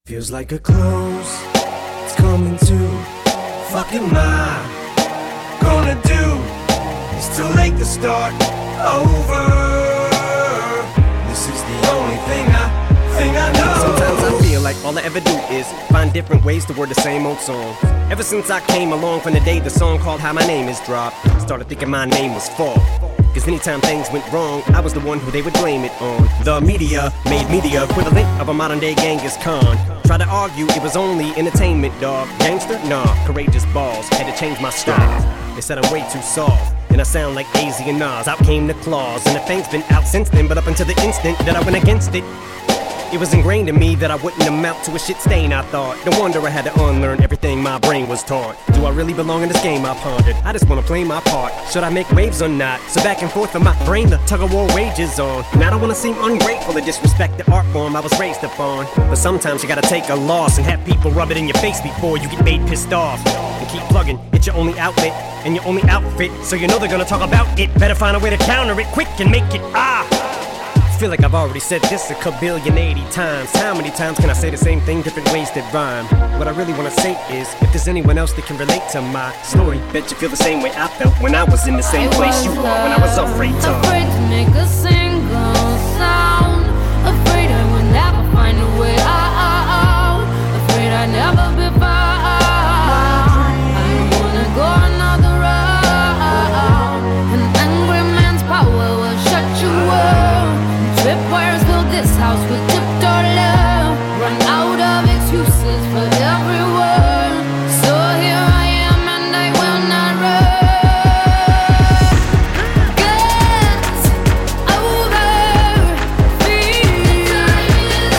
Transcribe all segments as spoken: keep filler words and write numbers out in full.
Feels like a close, it's coming to. Fuck am I gonna do? It's too late to start over. This is the only thing I, thing I know. Sometimes I feel like all I ever do is find different ways to word the same old song. Ever since I came along from the day the song called How My Name Is dropped, started thinking my name was Fall. Cause anytime things went wrong, I was the one who they would blame it on. The media made me the equivalent of a modern day Genghis Khan. Tried to argue it was only entertainment, dog. Gangster? Nah, courageous balls. Had to change my style. They said I'm way too soft, and I sound like A Z and Nas. Out came the claws, and the fame's been out since then. But up until the instant that I went against it, it was ingrained in me that I wouldn't amount to a shit stain, I thought. No wonder I had to unlearn everything my brain was taught. Do I really belong in this game, I pondered? I just wanna play my part. Should I make waves or not? So back and forth in my brain, the tug-of-war wages on. And I don't wanna seem ungrateful or disrespect the art form I was raised upon. But sometimes you gotta take a loss and have people rub it in your face before you get made pissed off. And keep plugging, it's your only outlet and your only outfit, so you know they're gonna talk about it. Better find a way to counter it quick and make it ah. I feel like I've already said this a kabillion eighty times. How many times can I say the same thing, different ways that rhyme? What I really wanna say is, if there's anyone else that can relate to my story, bet you feel the same way I felt when I was in the same I place you was, are when I was afraid to. Afraid to make a single sound. Afraid I would never find a way out. Afraid I'd never be found. I don't wanna go another round. An angry man's power will shut you up. Tripwires build this house with tiptoe love. Run out of excuses for every word. So here I am and I will not run. Get over fear. Get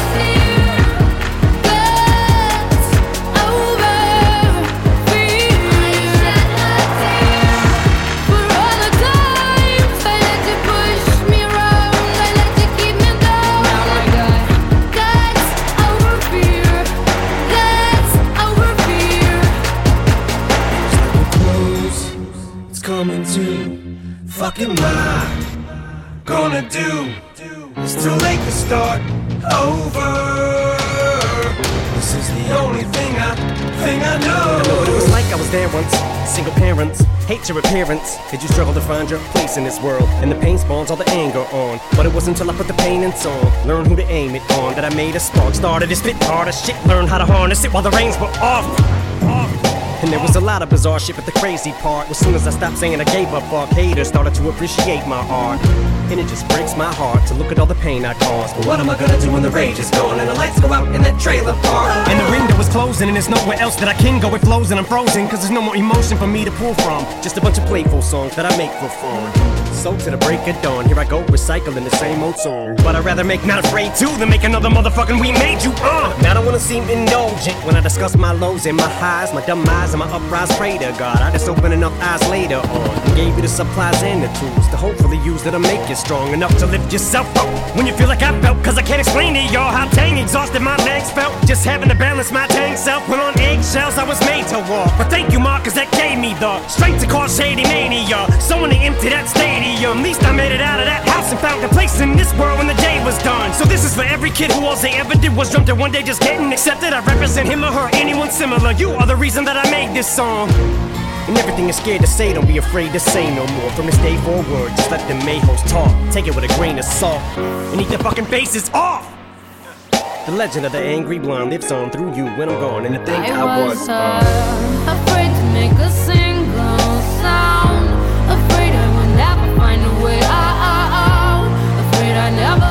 over fear. For all the times I let you push me around, I let you keep me down. Now I got guts over fear. Guts over fear. Close, it's coming to. Fuck am I gonna do? It's too late to start over. This is the only thing I, thing I know. I know what it was like, I was there once. Single parents, hate your appearance. Did you struggle to find your place in this world? And the pain spawns all the anger on. But it wasn't until I put the pain in song, learned who to aim it on, that I made a spark. Started to spit harder shit, learned how to harness it while the reins were off. Off. And there was a lot of bizarre shit, but the crazy part was soon as I stopped saying I gave up, fuck haters started to appreciate my art. And it just breaks my heart to look at all the pain I caused. But what am I gonna do when the rage is gone and the lights go out in that trailer park? And the window is closing and there's nowhere else that I can go. It flows and I'm frozen, cause there's no more emotion for me to pull from. Just a bunch of playful songs that I make for fun. So to the break of dawn, here I go recycling the same old song. But I'd rather make Not Afraid to than make another motherfucking We Made You uh. Now I don't wanna seem indulgent when I discuss my lows and my highs, my dumb eyes and my uprise. Pray to God, I just open enough eyes later on and gave you the supplies and the tools to hopefully use that to make you strong enough to lift yourself up when you feel like I felt. Cause I can't explain to y'all how dang exhausted my legs felt, just having to balance my dang self. When on eggshells I was made to walk, but thank you Mark, cause that gave me the strength to cause shady mania. So when they empty that stadium, least I made it out of that house and found a place in this world when the day was done. So this is for every kid who all they ever did was dreamt of one day just getting accepted. I represent him or her, anyone similar. You are the reason that I made this song. And everything you're scared to say, don't be afraid to say no more. From this day forward, just let the mayhoes talk. Take it with a grain of salt and eat their fucking faces off. The legend of the angry blonde lives on through you when I'm gone. And to think I, I was was uh, uh, afraid to make a single sound. Afraid I would never find a way out. Afraid I never